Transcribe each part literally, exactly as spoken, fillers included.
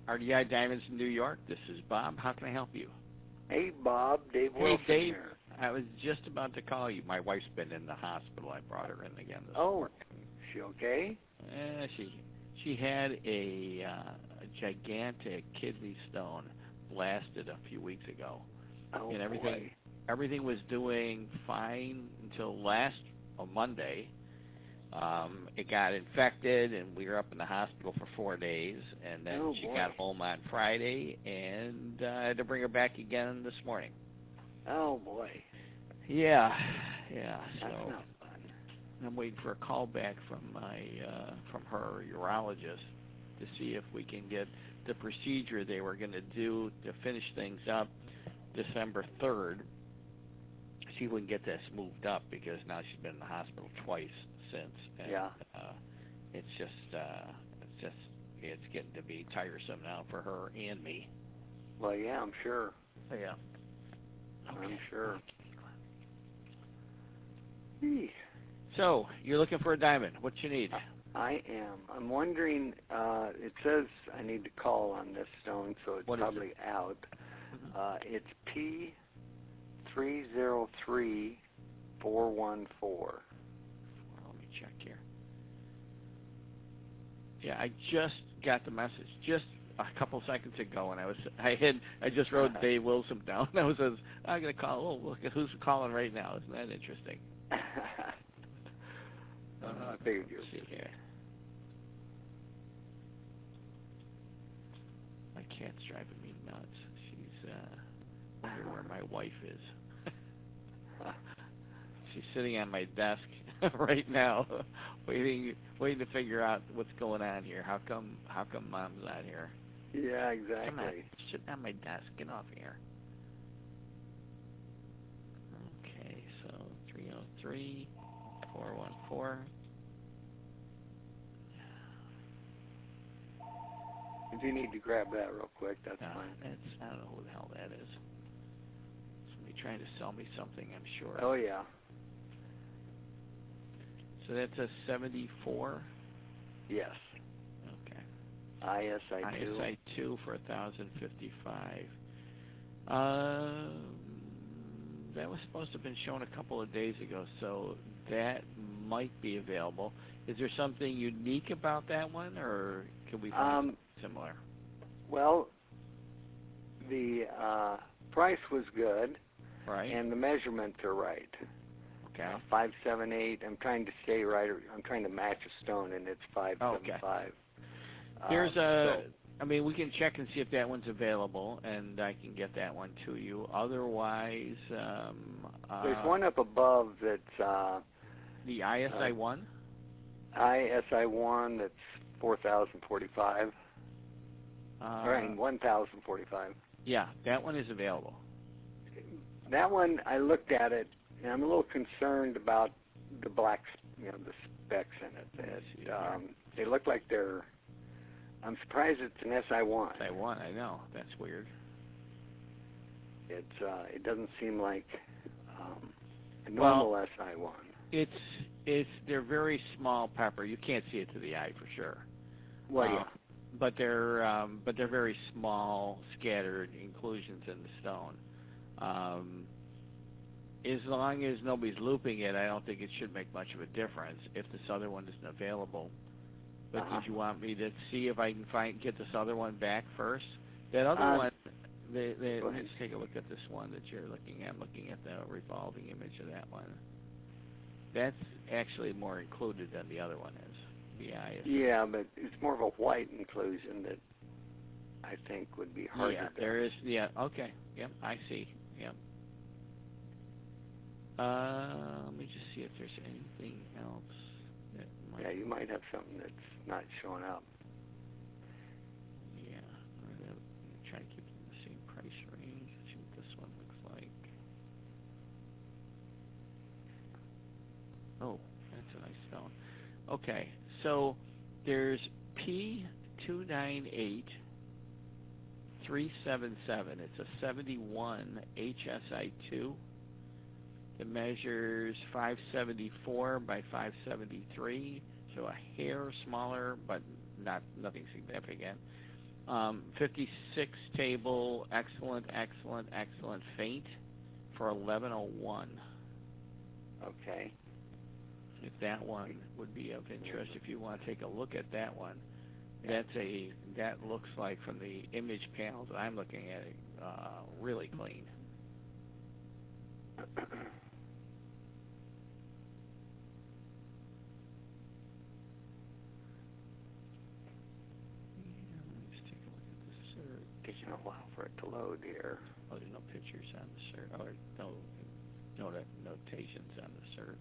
R D I Diamonds in New York. This is Bob. How can I help you? Hey, Bob. Dave Hey, Wilson Dave. here. I was just about to call you. My wife's been in the hospital. I brought her in again this Oh, morning. she okay? Eh, she she had a, uh, a gigantic kidney stone blasted a few weeks ago, Oh, and everything boy. everything was doing fine until last uh, Monday. Um, it got infected, and we were up in the hospital for four days, and then Oh, she boy. got home on Friday, and uh, I had to bring her back again this morning. Oh, boy. Yeah, yeah. That's So not fun. I'm waiting for a call back from my uh, from her urologist to see if we can get the procedure they were going to do to finish things up December third. See if we can get this moved up, because now she's been in the hospital twice since. And, Yeah. Uh, it's just uh, it's just it's getting to be tiresome now for her and me. Well, yeah, I'm sure. Yeah. I'm sure. Gee, So you're looking for a diamond. What you need? I am. I'm wondering, uh, it says I need to call on this stone, so it's What is probably out. Mhm. Uh, it's P three zero three four one four. Well, let me check here. Yeah, I just got the message just a couple seconds ago, and I was I had I just wrote Dave Wilson down. I was I'm gonna call. Oh, look at who's calling right now. Isn't that interesting? uh, I figured you. Let's see here. My cat's driving me nuts. She's uh, wondering where my wife is. She's sitting on my desk right now, waiting, waiting to figure out what's going on here. How come, how come Mom's not here? Yeah, Come on, exactly. sit on my desk. Get off here. Okay, so three oh three, four one four. If you need to grab that real quick, that's No, fine. that's, I don't know who the hell that is. Somebody trying to sell me something, I'm sure. Oh, yeah. So that's a seventy-four? Yes. Okay. I S I two. I S I two for one thousand fifty-five. Um, that was supposed to have been shown a couple of days ago, so that might be available. Is there something unique about that one, or can we find Um, something similar? Well, the uh, price was good, Right. and the measurements are right. Okay. Uh, five seven eight. I'm trying to stay right. I'm trying to match a stone, and it's five seven five. There's um, a. So, I mean, we can check and see if that one's available, and I can get that one to you. Otherwise, um, uh, there's one up above that's uh, the I S I one. I S I one that's four thousand forty-five. Uh, or I mean, one thousand forty-five. Yeah, that one is available. That one, I looked at it, and I'm a little concerned about the black, you know, the specs in it. It um, they look like they're. I'm surprised it's an S I one. S I one, I know. That's weird. It's uh, it doesn't seem like um, a normal Well, S I one. It's it's they're very small pepper. You can't see it to the eye for sure. Well, uh, yeah. But they're um, but they're very small, scattered inclusions in the stone. Um, as long as nobody's looping it, I don't think it should make much of a difference if this other one isn't available. But Uh-huh. did you want me to see if I can find get this other one back first? That other Uh, one, they, they, go let's ahead. take a look at this one that you're looking at. I'm looking at the revolving image of that one. That's actually more included than the other one is. The I S. Yeah, but it's more of a white inclusion that I think would be harder. Yeah, to... there is. Yeah, okay. Yep, I see. Yep. Uh, let me just see if there's anything else that might. Yeah, you might have something that's not showing up. Yeah, I'm gonna try to keep it in the same price range. Let's see what this one looks like. Oh, that's a nice stone. Okay, so there's P two nine eight three seven seven. It's a seventy-one H S I two. It measures five seventy-four by five seventy-three, so a hair smaller, but not nothing significant. Um, fifty-six table, excellent, excellent, excellent faint for eleven oh one. Okay. If that one would be of interest, if you want to take a look at that one, that's a that looks like from the image panels that I'm looking at, uh, really clean. Taking a while for it to load here. Oh, there's no pictures on the cert, or no, no that notations on the cert.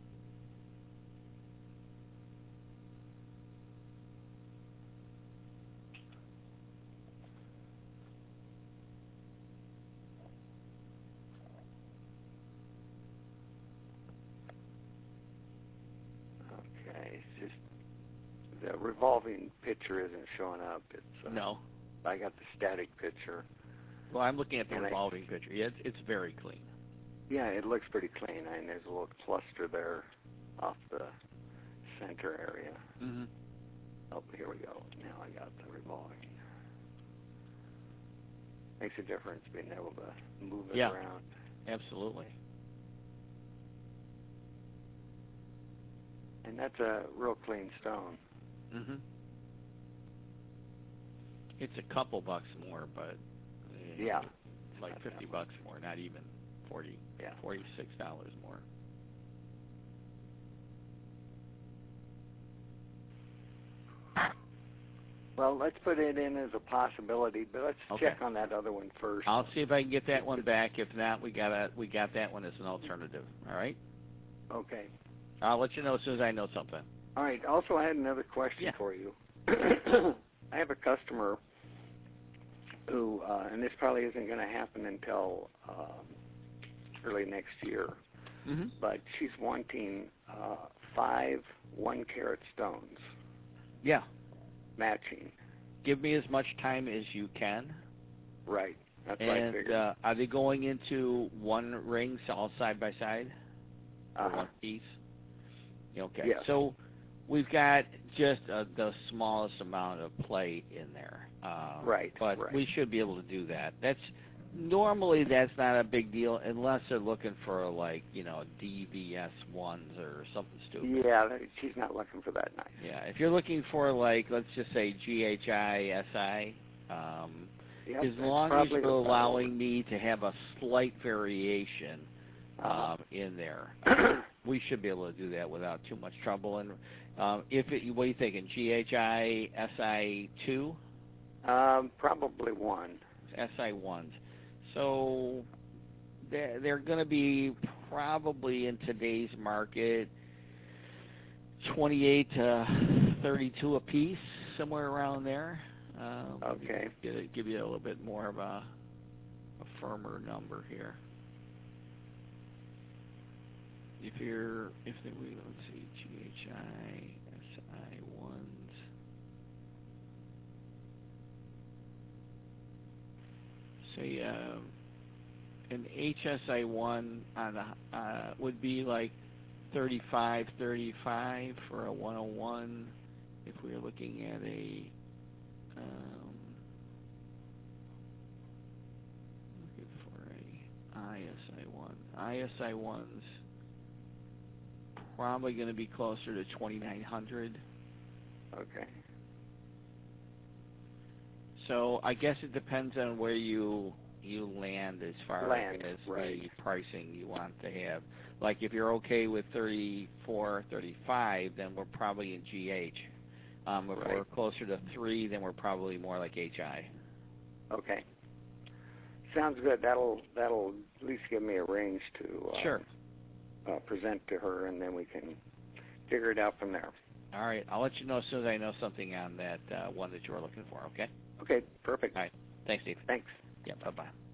Okay, it's just the revolving picture isn't showing up. It's uh, No. I got the static picture. Well, I'm looking at the And I- revolving picture. Yeah, it's, it's very clean. Yeah, it looks pretty clean, and there's a little cluster there off the center area. Mm-hmm. Oh, here we go. Now I got the revolving. Makes a difference being able to move it Yeah. around. Absolutely. And that's a real clean stone. Mm-hmm. It's a couple bucks more, but uh, Yeah. like Not fifty that bucks more, not even forty, Yeah. forty-six dollars more. Well, let's put it in as a possibility, but let's Okay. check on that other one first. I'll see if I can get that one back. If not, we got a, we got that one as an alternative. All right. Okay. I'll let you know as soon as I know something. All right. Also, I had another question Yeah. for you. I have a customer who, uh, and this probably isn't going to happen until um, early next year, Mm-hmm. but she's wanting uh, five one-carat stones Yeah. matching. Give me as much time as you can. Right. That's what I And figured. uh, are they going into one ring, so all side by side, or uh-huh. one piece? Okay. Yes. So we've got just uh, the smallest amount of play in there. Um, Right, But right. we should be able to do that. That's normally that's not a big deal unless they're looking for like you know D V S ones or something stupid. Yeah, that- she's not looking for that nice. Yeah. If you're looking for like let's just say G H I S I. Um, Yep, as that's long as probably you're about allowing me to have a slight variation Uh-huh. um, in there, we should be able to do that without too much trouble. And um, if it, what are you thinking? G H I S I two, um, probably one. S I ones. So they're, they're going to be probably in today's market twenty-eight to thirty-two a piece, somewhere around there. Um, Okay. Give, it, give you a little bit more of a, a firmer number here. If you're, if they, we let's see, G H I S I ones. Say, uh, an H S I one on a, uh, would be like thirty-five, thirty-five for a one oh one. If we were looking at a, um, looking for a I S I one. I S I ones probably going to be closer to twenty-nine hundred. Okay. So I guess it depends on where you you land as far Land, as right. the pricing you want to have. Like if you're okay with thirty-four, thirty-five, then we're probably in G H. Um, if Right. we're closer to three, then we're probably more like H I. Okay. Sounds good. That'll that'll at least give me a range to uh, Sure. uh, present to her, and then we can figure it out from there. All right. I'll let you know as soon as I know something on that uh, one that you were looking for, okay? Okay. Perfect. All right. Thanks, Steve. Thanks. Yeah, bye-bye.